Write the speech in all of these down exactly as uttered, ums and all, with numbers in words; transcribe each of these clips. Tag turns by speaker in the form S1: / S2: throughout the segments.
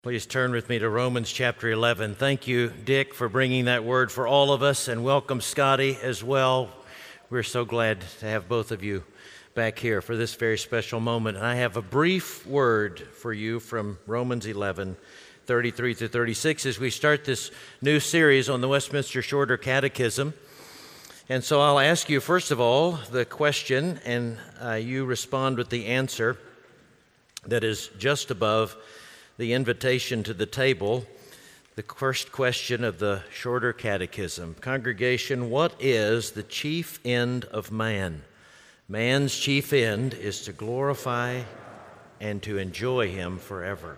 S1: Please turn with me to Romans chapter eleven. Thank you, Dick, for bringing that word for all of us, and welcome Scotty as well. We're so glad to have both of you back here for this very special moment. And I have a brief word for you from Romans eleven, thirty-three through thirty-six as we start this new series on the Westminster Shorter Catechism. And so I'll ask you, first of all, the question, and uh, you respond with the answer that is just above the invitation to the table, the first question of the Shorter Catechism. Congregation, what is the chief end of man? Man's chief end is to glorify and to enjoy Him forever.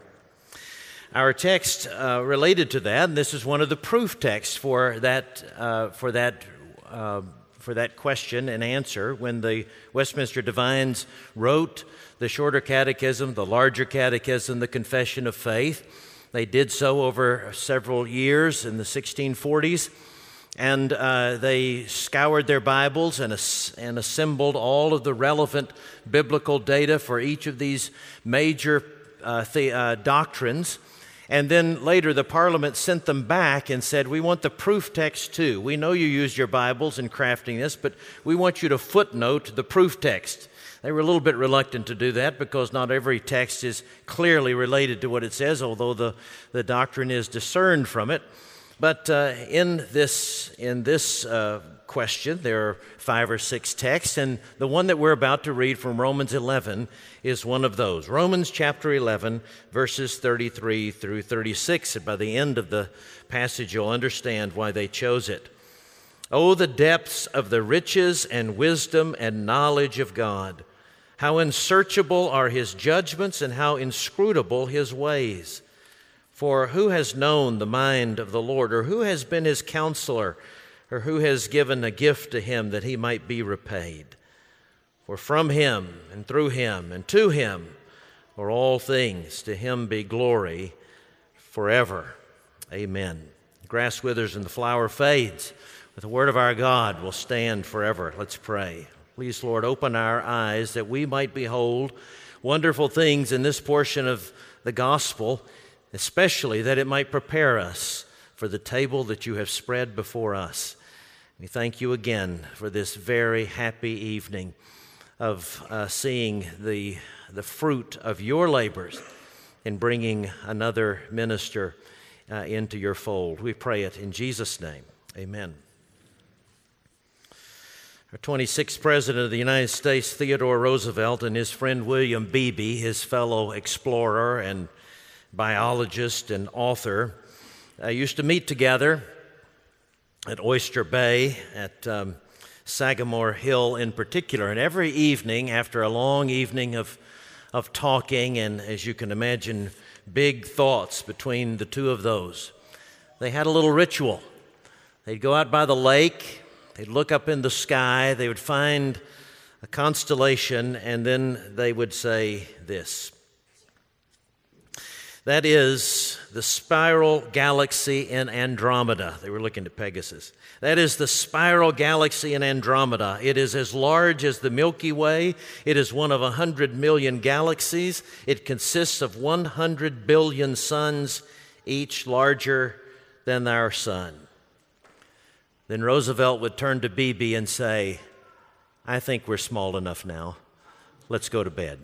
S1: Our text uh, related to that, and this is one of the proof texts for that uh, for that uh, for that question and answer. When the Westminster Divines wrote the Shorter Catechism, the Larger Catechism, the Confession of Faith, they did so over several years in the sixteen forties, and uh, they scoured their Bibles and, as- and assembled all of the relevant biblical data for each of these major uh, the- uh, doctrines. And then later the Parliament sent them back and said, we want the proof text too. We know you used your Bibles in crafting this, but we want you to footnote the proof text. They were a little bit reluctant to do that because not every text is clearly related to what it says, although the, the doctrine is discerned from it. But uh, in this, in this uh, question, there are five or six texts, and the one that we're about to read from Romans eleven is one of those. Romans chapter eleven, verses thirty-three through thirty-six. And by the end of the passage, you'll understand why they chose it. Oh, the depths of the riches and wisdom and knowledge of God! How unsearchable are His judgments and how inscrutable His ways! For who has known the mind of the Lord, or who has been His counselor, or who has given a gift to Him that He might be repaid? For from Him, and through Him, and to Him are all things. To Him be glory forever. Amen. The grass withers and the flower fades, but the word of our God will stand forever. Let's pray. Please, Lord, open our eyes that we might behold wonderful things in this portion of the gospel, especially that it might prepare us for the table that you have spread before us. We thank you again for this very happy evening of uh, seeing the, the fruit of your labors in bringing another minister uh, into your fold. We pray it in Jesus' name. Amen. Our twenty-sixth President of the United States, Theodore Roosevelt, and his friend William Beebe, his fellow explorer and biologist and author, uh, used to meet together at Oyster Bay, at um, Sagamore Hill in particular. And every evening, after a long evening of, of talking, and as you can imagine, big thoughts between the two of those, they had a little ritual. They'd go out by the lake, they'd look up in the sky, they would find a constellation, and then they would say this. That is the spiral galaxy in Andromeda. They were looking at Pegasus. That is the spiral galaxy in Andromeda. It is as large as the Milky Way. It is one of a hundred million galaxies. It consists of one hundred billion suns, each larger than our sun. Then Roosevelt would turn to Beebe and say, I think we're small enough now. Let's go to bed.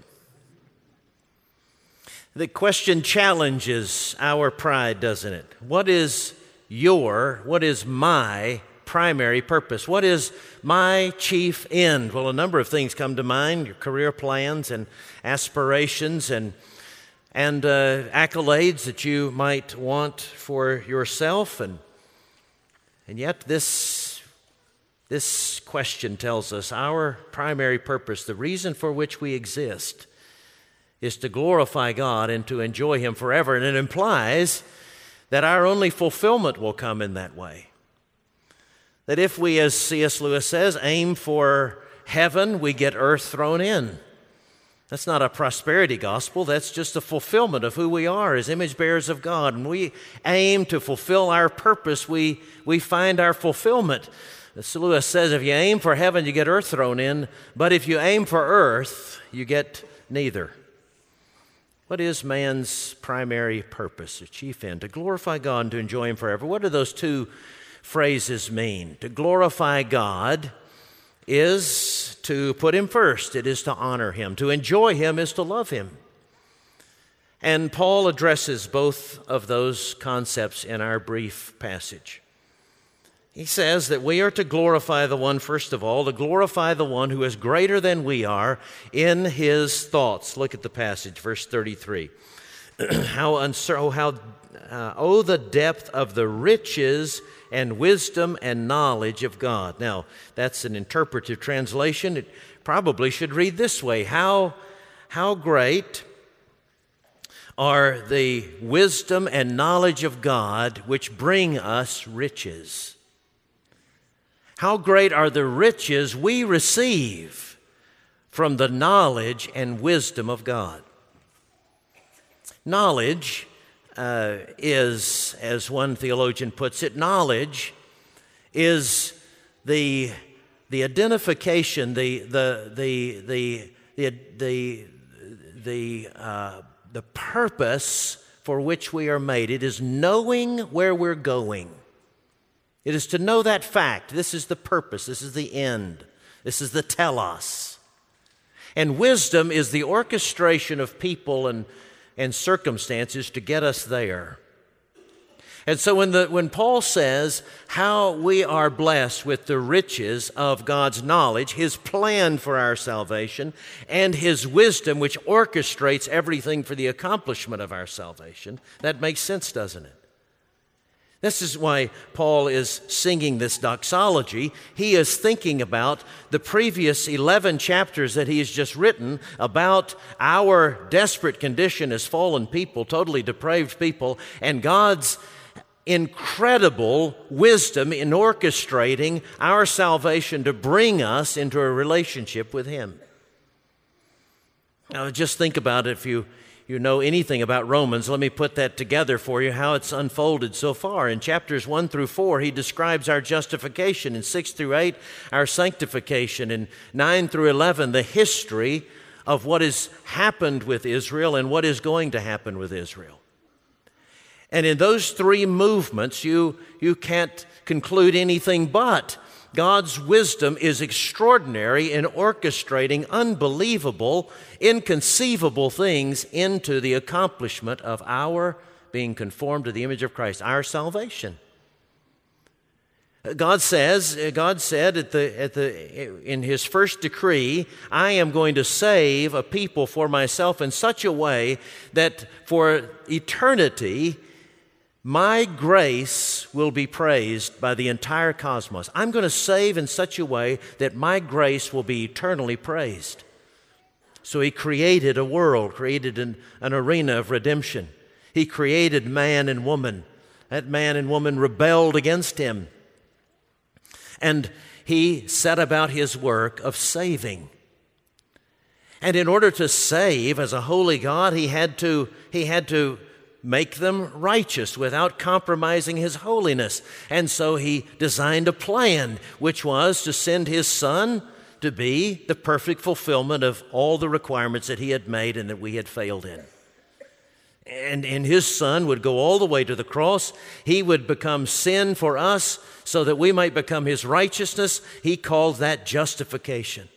S1: The question challenges our pride, doesn't it? What is your, what is my primary purpose? What is my chief end? Well, a number of things come to mind, your career plans and aspirations and, and uh, accolades that you might want for yourself. And, and yet this, this question tells us our primary purpose, the reason for which we exist, is to glorify God and to enjoy Him forever. And it implies that our only fulfillment will come in that way. That if we, as C S Lewis says, aim for heaven, we get earth thrown in. That's not a prosperity gospel. That's just a fulfillment of who we are as image bearers of God. And we aim to fulfill our purpose, we, we find our fulfillment. As Lewis says, if you aim for heaven, you get earth thrown in. But if you aim for earth, you get neither. What is man's primary purpose, or chief end? To glorify God and to enjoy Him forever. What do those two phrases mean? To glorify God is to put Him first. It is to honor Him. To enjoy Him is to love Him. And Paul addresses both of those concepts in our brief passage. He says that we are to glorify the one, first of all, to glorify the one who is greater than we are in His thoughts. Look at the passage, verse thirty-three. how, uncer- oh, how, uh, oh, the depth of the riches and wisdom and knowledge of God. Now, that's an interpretive translation. It probably should read this way. How, how great are the wisdom and knowledge of God which bring us riches. How great are the riches we receive from the knowledge and wisdom of God. Knowledge uh, is, as one theologian puts it, knowledge is the, the identification, the, the, the, the, the, the, the, uh, the purpose for which we are made. It is knowing where we're going. It is to know that fact. This is the purpose. This is the end. This is the telos. And wisdom is the orchestration of people and, and circumstances to get us there. And so when, the, when Paul says how we are blessed with the riches of God's knowledge, His plan for our salvation, and His wisdom which orchestrates everything for the accomplishment of our salvation, that makes sense, doesn't it? This is why Paul is singing this doxology. He is thinking about the previous eleven chapters that he has just written about our desperate condition as fallen people, totally depraved people, and God's incredible wisdom in orchestrating our salvation to bring us into a relationship with Him. Now, just think about it. If you you know anything about Romans, let me put that together for you, how it's unfolded so far. In chapters one through four, he describes our justification. In six through eight, our sanctification. In nine through eleven, the history of what has happened with Israel and what is going to happen with Israel. And in those three movements, you, you can't conclude anything but God's wisdom is extraordinary in orchestrating unbelievable, inconceivable things into the accomplishment of our being conformed to the image of Christ, our salvation. God says, God said at the, at the, in His first decree, I am going to save a people for myself in such a way that for eternity, my grace will be praised by the entire cosmos. I'm going to save in such a way that my grace will be eternally praised. So He created a world, created an, an arena of redemption. He created man and woman. That man and woman rebelled against Him. And He set about His work of saving. And in order to save as a holy God, He had to, he had to make them righteous without compromising His holiness. And so He designed a plan, which was to send His Son to be the perfect fulfillment of all the requirements that He had made and that we had failed in. And, and His Son would go all the way to the cross. He would become sin for us so that we might become His righteousness. He called that justification.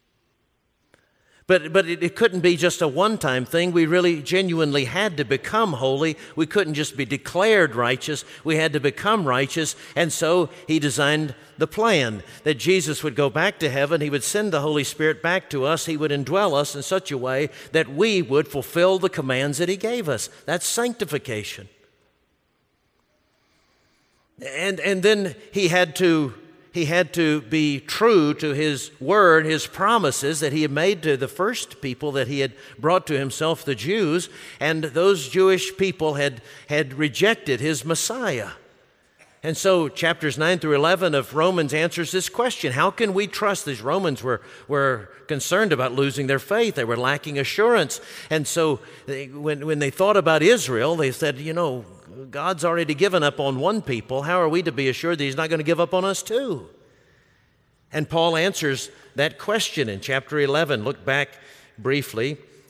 S1: But, but it, it couldn't be just a one-time thing. We really genuinely had to become holy. We couldn't just be declared righteous. We had to become righteous. And so He designed the plan that Jesus would go back to heaven. He would send the Holy Spirit back to us. He would indwell us in such a way that we would fulfill the commands that He gave us. That's sanctification. And, and then He had to He had to be true to His word, His promises that He had made to the first people that He had brought to Himself, the Jews, and those Jewish people had, had rejected His Messiah. And so chapters nine through eleven of Romans answers this question. How can we trust? These Romans were, were concerned about losing their faith. They were lacking assurance. And so they, when, when they thought about Israel, they said, you know, God's already given up on one people. How are we to be assured that He's not going to give up on us too? And Paul answers that question in chapter eleven. Look back briefly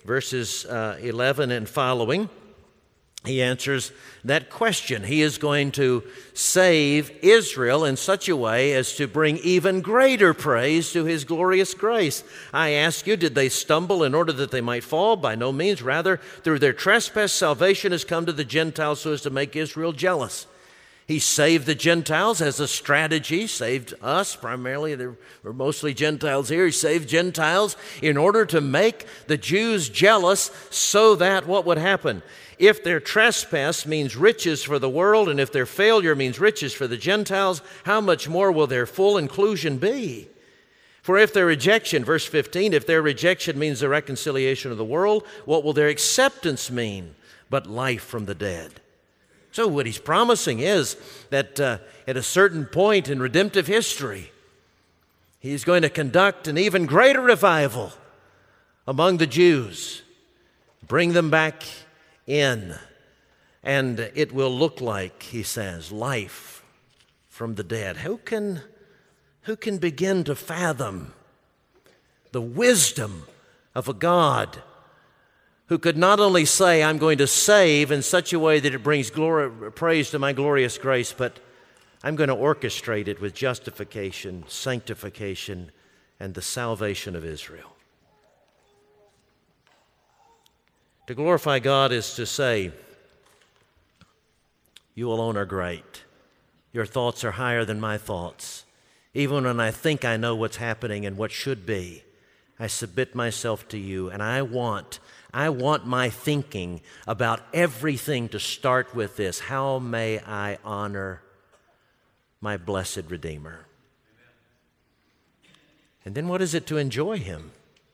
S1: verses uh, eleven and following, he answers that question. He is going to save Israel in such a way as to bring even greater praise to his glorious grace. I ask you, did they stumble in order that they might fall? By no means. Rather, through their trespass, salvation has come to the Gentiles so as to make Israel jealous. He saved the Gentiles as a strategy, saved us primarily. There were mostly Gentiles here. He saved Gentiles in order to make the Jews jealous so that what would happen? If their trespass means riches for the world, and if their failure means riches for the Gentiles, how much more will their full inclusion be? For if their rejection, verse fifteen, if their rejection means the reconciliation of the world, what will their acceptance mean but life from the dead? So what he's promising is that uh, at a certain point in redemptive history, he's going to conduct an even greater revival among the Jews, bring them back in, and it will look like, he says, life from the dead. Who can, who can begin to fathom the wisdom of a God who could not only say, I'm going to save in such a way that it brings glory, praise to my glorious grace, but I'm going to orchestrate it with justification, sanctification, and the salvation of Israel. To glorify God is to say, you alone are great. Your thoughts are higher than my thoughts. Even when I think I know what's happening and what should be, I submit myself to you, and I want, I want my thinking about everything to start with this: how may I honor my blessed Redeemer? And then what is it to enjoy Him?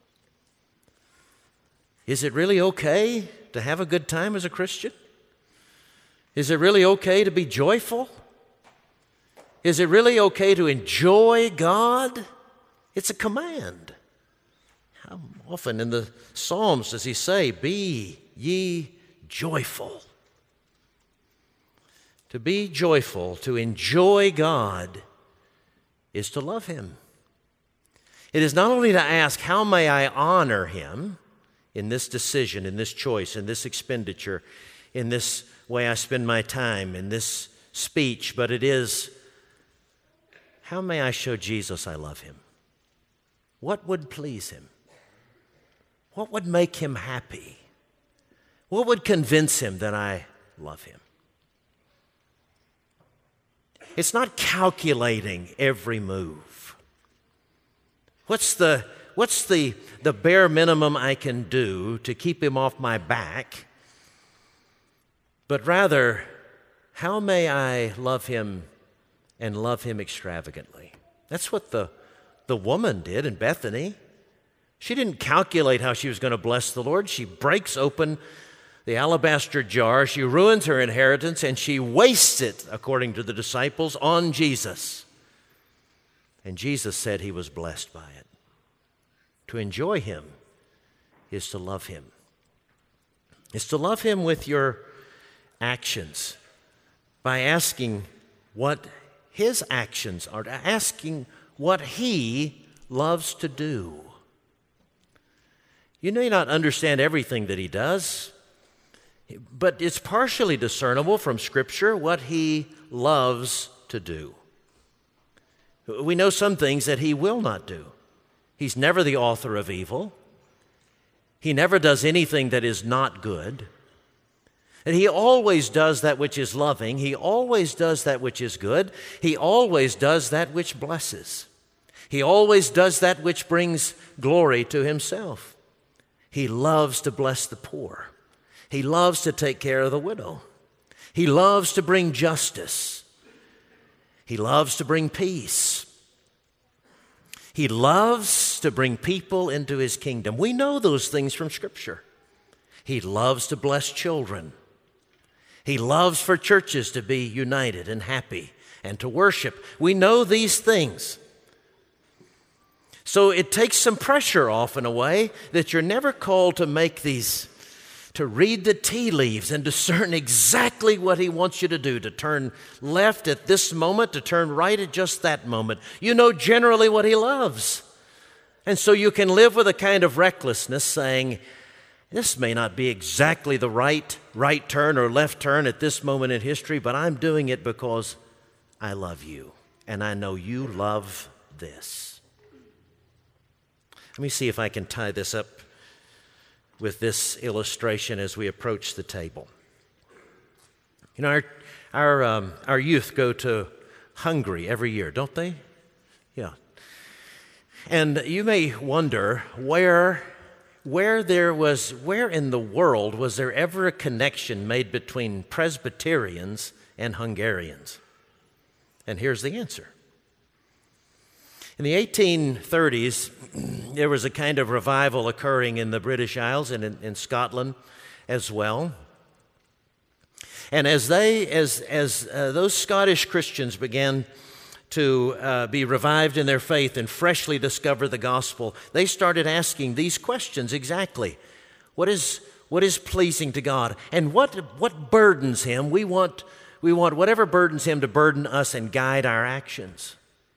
S1: Is it really okay to have a good time as a Christian? Is it really okay to be joyful? Is it really okay to enjoy God? It's a command. How often in the Psalms does he say, be ye joyful? To be joyful, to enjoy God, is to love Him. It is not only to ask, how may I honor Him in this decision, in this choice, in this expenditure, in this way I spend my time, in this speech, but it is, how may I show Jesus I love Him? What would please Him? What would make Him happy? What would convince Him that I love Him? It's not calculating every move. What's the, what's the, the bare minimum I can do to keep Him off my back? But rather, how may I love Him and love Him extravagantly? That's what the, the woman did in Bethany. She didn't calculate how she was going to bless the Lord. She breaks open the alabaster jar, she ruins her inheritance, and she wastes it, according to the disciples, on Jesus. And Jesus said He was blessed by it. To enjoy Him is to love Him. It's to love Him with your actions, by asking what His actions are, asking what He loves to do. You may not understand everything that He does, but it's partially discernible from Scripture what He loves to do. We know some things that He will not do. He's never the author of evil. He never does anything that is not good. And He always does that which is loving. He always does that which is good. He always does that which blesses. He always does that which brings glory to Himself. He loves to bless the poor. He loves to take care of the widow. He loves to bring justice. He loves to bring peace. He loves to bring people into His kingdom. We know those things from Scripture. He loves to bless children. He loves for churches to be united and happy and to worship. We know these things. So it takes some pressure off in a way that you're never called to make these, to read the tea leaves and discern exactly what He wants you to do, to turn left at this moment, to turn right at just that moment. You know generally what He loves. And so you can live with a kind of recklessness saying, This may not be exactly the right right turn or left turn at this moment in history, but I'm doing it because I love you, and I know you love this. Let me see if I can tie this up with this illustration as we approach the table. You know, our our um, our youth go to Hungary every year, don't they? Yeah. And you may wonder where where there was where in the world was there ever a connection made between Presbyterians and Hungarians? And here's the answer. In the eighteen thirties, there was a kind of revival occurring in the British Isles and in, in Scotland as well. And as they, as as uh, those Scottish Christians began to uh, be revived in their faith and freshly discover the gospel, they started asking these questions exactly: What is what is pleasing to God, and what what burdens Him? We want we want whatever burdens Him to burden us and guide our actions.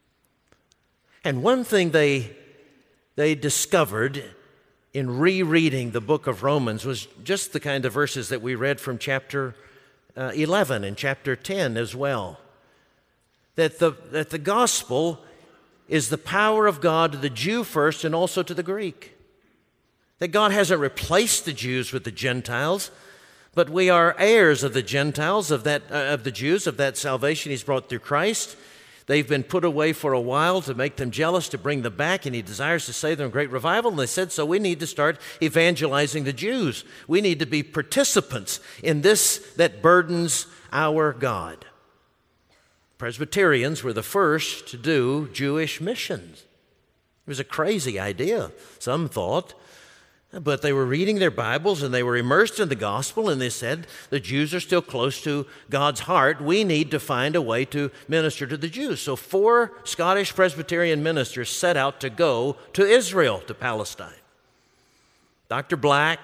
S1: And one thing they they discovered in rereading the book of Romans was just the kind of verses that we read from chapter uh, eleven and chapter ten as well. That the, that the gospel is the power of God to the Jew first and also to the Greek. That God hasn't replaced the Jews with the Gentiles, but we are heirs of the Gentiles, of, that, uh, of the Jews, of that salvation He's brought through Christ. They've been put away for a while to make them jealous, to bring them back, and He desires to save them in great revival. And they said, so we need to start evangelizing the Jews. We need to be participants in this that burdens our God. Presbyterians were the first to do Jewish missions. It was a crazy idea, some thought, but they were reading their Bibles and they were immersed in the gospel, and they said, the Jews are still close to God's heart. We need to find a way to minister to the Jews. So four Scottish Presbyterian ministers set out to go to Israel, to Palestine. Doctor Black,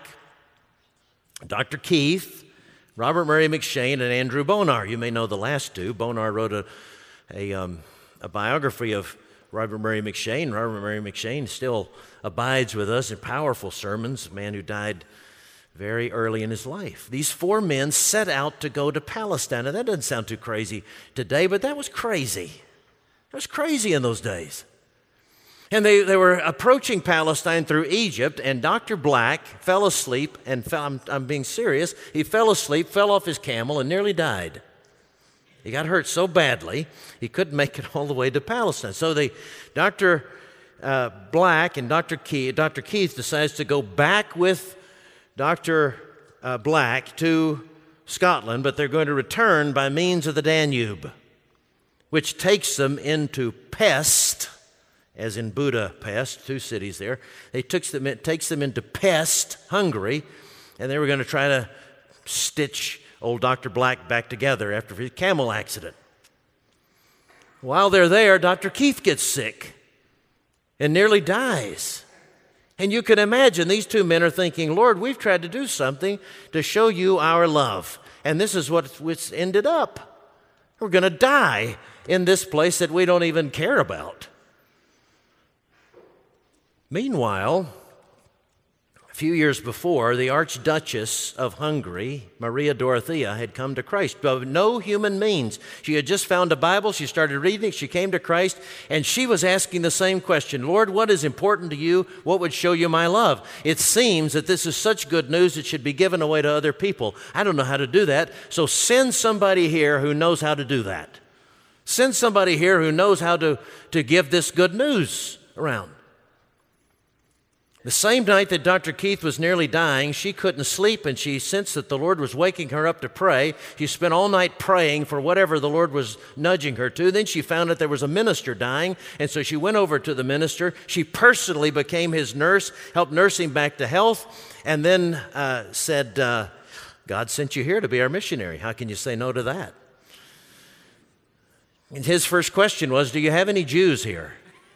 S1: Doctor Keith, Robert Murray M'Cheyne, and Andrew Bonar. You may know the last two. Bonar wrote a, a, um, a biography of Robert Murray M'Cheyne. Robert Murray M'Cheyne still abides with us in powerful sermons, a man who died very early in his life. These four men set out to go to Palestine. And that doesn't sound too crazy today, but that was crazy. That was crazy in those days. And they, they were approaching Palestine through Egypt, and Doctor Black fell asleep, and fell, I'm, I'm being serious, he fell asleep, fell off his camel, and nearly died. He got hurt so badly, he couldn't make it all the way to Palestine. So they, Doctor Uh, Black and Doctor Keith, Doctor Keith decides to go back with Doctor Uh, Black to Scotland, but they're going to return by means of the Danube, which takes them into Pest, as in Budapest, two cities there. They took them, it takes them into Pest, Hungary, and they were going to try to stitch old Doctor Black back together after his camel accident. While they're there, Doctor Keith gets sick and nearly dies. And you can imagine these two men are thinking, Lord, we've tried to do something to show you our love, and this is what it's ended up. We're going to die in this place that we don't even care about. Meanwhile, a few years before, the Archduchess of Hungary, Maria Dorothea, had come to Christ by no human means. She had just found a Bible, she started reading it, she came to Christ, and she was asking the same question, Lord, what is important to you? What would show you my love? It seems that this is such good news it should be given away to other people. I don't know how to do that, so send somebody here who knows how to do that. Send somebody here who knows how to, to give this good news around. The same night that Doctor Keith was nearly dying, she couldn't sleep, and she sensed that the Lord was waking her up to pray. She spent all night praying for whatever the Lord was nudging her to. Then she found that there was a minister dying, and so she went over to the minister. She personally became his nurse, helped nurse him back to health, and then uh, said, uh, God sent you here to be our missionary. How can you say no to that? And his first question was, do you have any Jews here?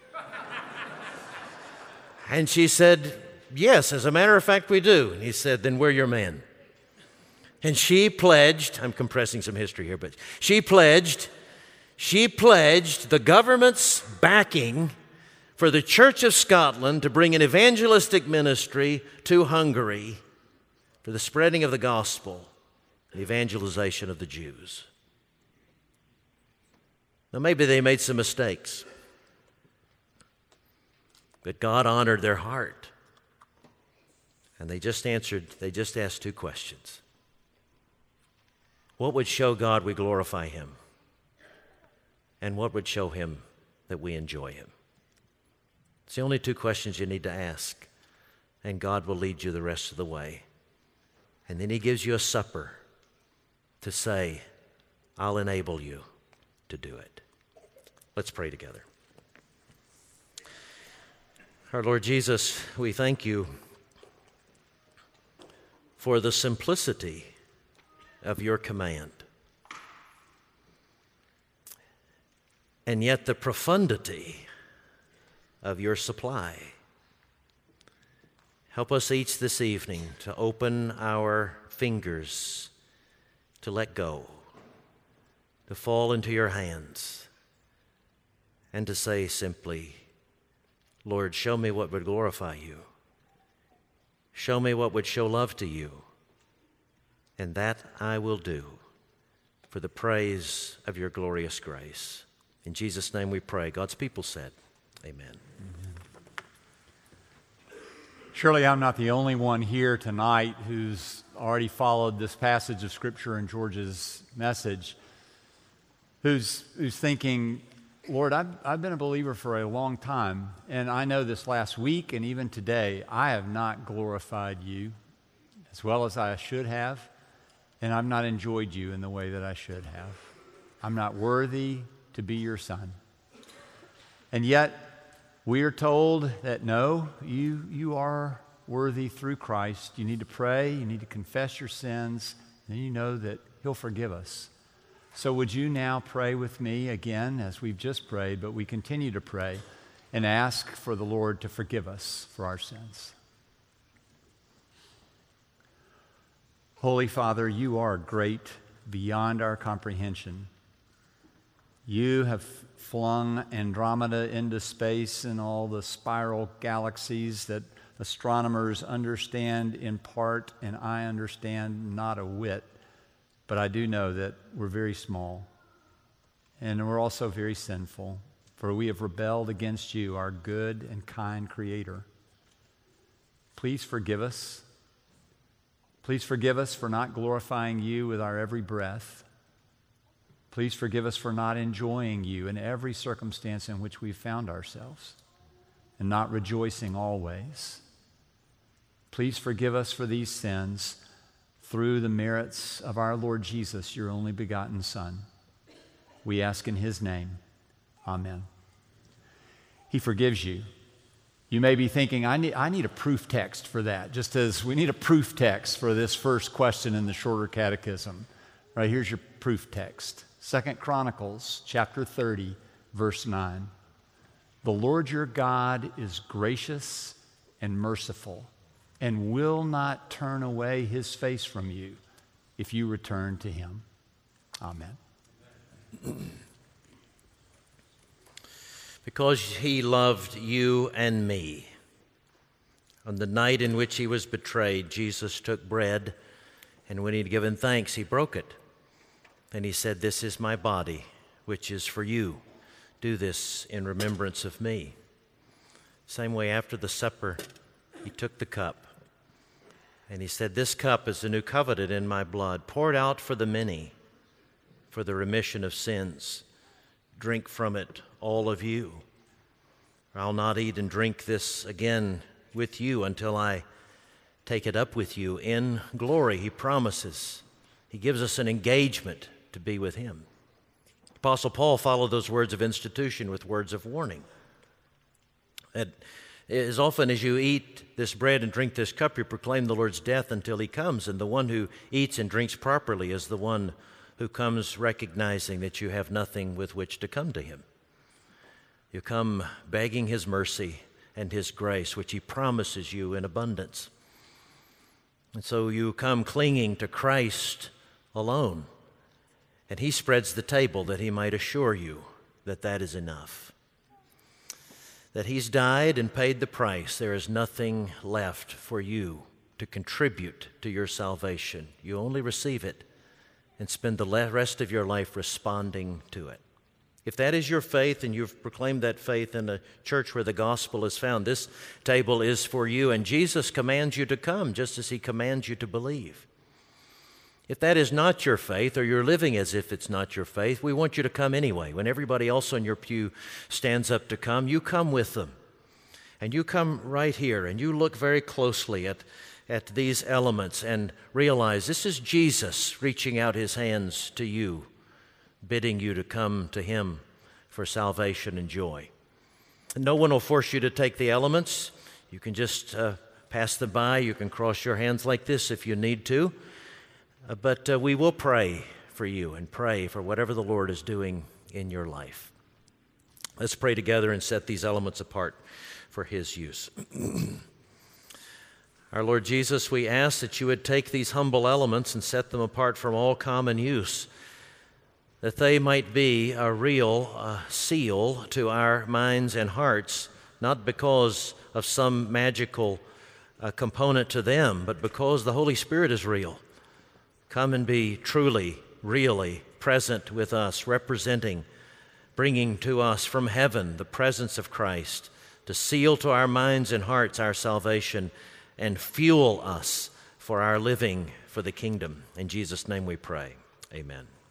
S1: And she said, yes, as a matter of fact, we do. And he said, then we're your man. And she pledged, I'm compressing some history here, but she pledged, she pledged the government's backing for the Church of Scotland to bring an evangelistic ministry to Hungary for the spreading of the gospel, the evangelization of the Jews. Now, maybe they made some mistakes, but God honored their heart. And they just answered, they just asked two questions. What would show God we glorify Him? And what would show Him that we enjoy Him? It's the only two questions you need to ask, and God will lead you the rest of the way. And then He gives you a supper to say, I'll enable you to do it. Let's pray together. Our Lord Jesus, we thank you for the simplicity of your command, and yet the profundity of your supply. Help us each this evening to open our fingers, to let go, to fall into your hands, and to say simply, Lord, show me what would glorify you. Show me what would show love to you. And that I will do for the praise of your glorious grace. In Jesus' name we pray. God's people said, amen.
S2: Surely I'm not the only one here tonight who's already followed this passage of Scripture in George's message, who's, who's thinking, Lord, I've, I've been a believer for a long time, and I know this last week and even today, I have not glorified you as well as I should have, and I've not enjoyed you in the way that I should have. I'm not worthy to be your son. And yet, we are told that no, you, you are worthy through Christ. You need to pray, you need to confess your sins, and you know that He'll forgive us. So would you now pray with me again, as we've just prayed, but we continue to pray and ask for the Lord to forgive us for our sins. Holy Father, you are great beyond our comprehension. You have flung Andromeda into space and all the spiral galaxies that astronomers understand in part, and I understand not a whit. But I do know that we're very small, and we're also very sinful, for we have rebelled against you, our good and kind Creator. Please forgive us. Please forgive us for not glorifying you with our every breath. Please forgive us for not enjoying you in every circumstance in which we've found ourselves and not rejoicing always. Please forgive us for these sins through the merits of our Lord Jesus, your only begotten Son. We ask in His name. Amen. He forgives you. You may be thinking, I need, I need a proof text for that, just as we need a proof text for this first question in the shorter catechism. Right, here's your proof text. Second Chronicles chapter thirty, verse nine. The Lord your God is gracious and merciful, and will not turn away His face from you if you return to Him. Amen.
S1: Because He loved you and me. On the night in which He was betrayed, Jesus took bread, and when He had given thanks, He broke it. And He said, "This is my body, which is for you. Do this in remembrance of me." Same way, after the supper, He took the cup, and He said, "This cup is the new covenant in my blood, poured out for the many, for the remission of sins. Drink from it, all of you. I'll not eat and drink this again with you until I take it up with you in glory." He promises. He gives us an engagement to be with Him. Apostle Paul followed those words of institution with words of warning. That as often as you eat this bread and drink this cup, you proclaim the Lord's death until He comes. And the one who eats and drinks properly is the one who comes recognizing that you have nothing with which to come to Him. You come begging His mercy and His grace, which He promises you in abundance. And so you come clinging to Christ alone. And He spreads the table that He might assure you that that is enough. That He's died and paid the price. There is nothing left for you to contribute to your salvation. You only receive it and spend the rest of your life responding to it. If that is your faith and you've proclaimed that faith in a church where the gospel is found, this table is for you, and Jesus commands you to come just as he commands you to believe. If that is not your faith, or you're living as if it's not your faith, we want you to come anyway. When everybody else on your pew stands up to come, you come with them. And you come right here, and you look very closely at, at these elements and realize this is Jesus reaching out his hands to you, bidding you to come to him for salvation and joy. And no one will force you to take the elements. You can just uh, pass them by. You can cross your hands like this if you need to. Uh, but uh, we will pray for you and pray for whatever the Lord is doing in your life. Let's pray together and set these elements apart for his use. Our Lord Jesus, we ask that you would take these humble elements and set them apart from all common use, that they might be a real uh, seal to our minds and hearts, not because of some magical uh, component to them, but because the Holy Spirit is real. Come and be truly, really present with us, representing, bringing to us from heaven the presence of Christ, to seal to our minds and hearts our salvation and fuel us for our living for the kingdom. In Jesus' name we pray. Amen.